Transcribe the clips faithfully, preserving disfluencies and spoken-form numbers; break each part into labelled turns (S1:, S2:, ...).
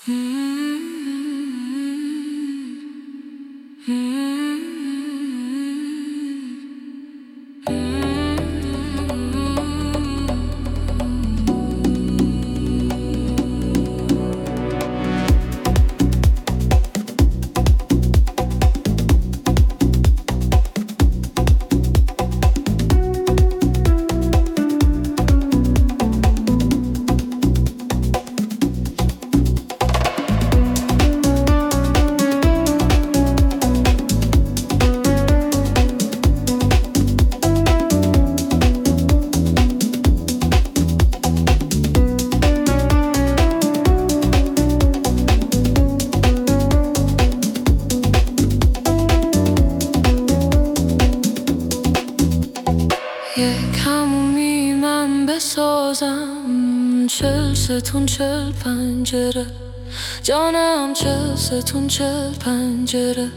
S1: یک همومی من بسازم، چل ستون چل پنجره، جانم چل ستون چل پنجره،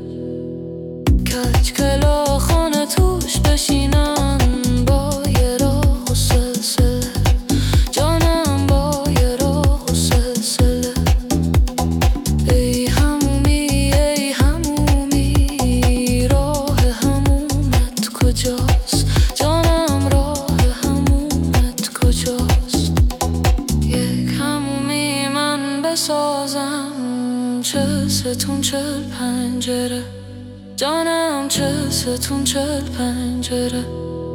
S1: کج کلا خانه توش بشینم با یه راه و سلسله، جانم با یه راه و سلسله. ای همومی ای همومی، راه همومت کجاست؟ جانم راه همومت کجاست؟ یک همومی من بسازم، چل ستون چل پنجره، جانم چل ستون چل پنجره.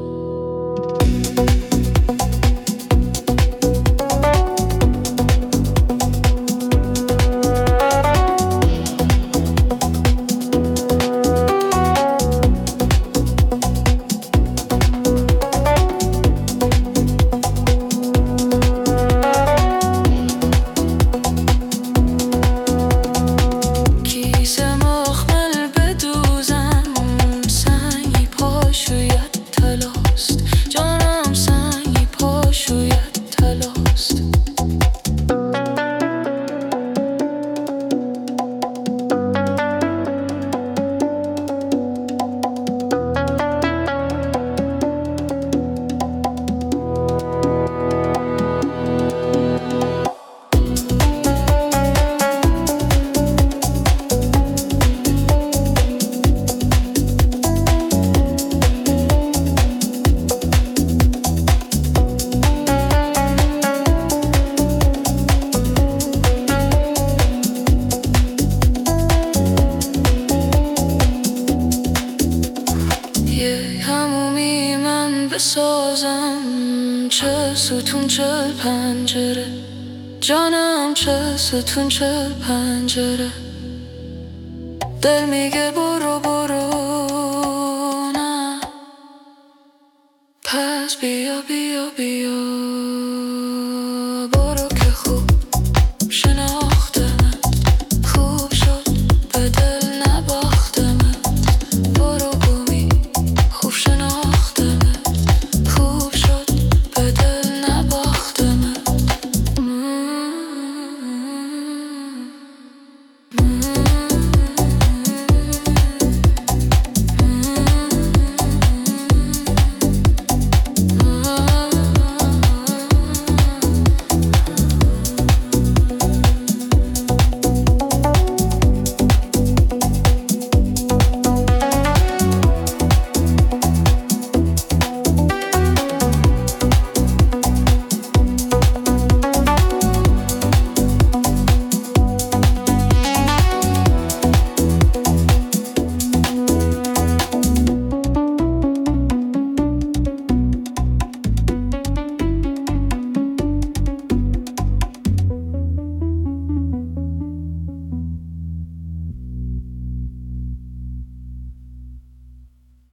S1: همومی من بسازم، چل ستون چل پنجره، جانم چل ستون چل پنجره. دل میگه برو برو نه، پس بیا بیا بیا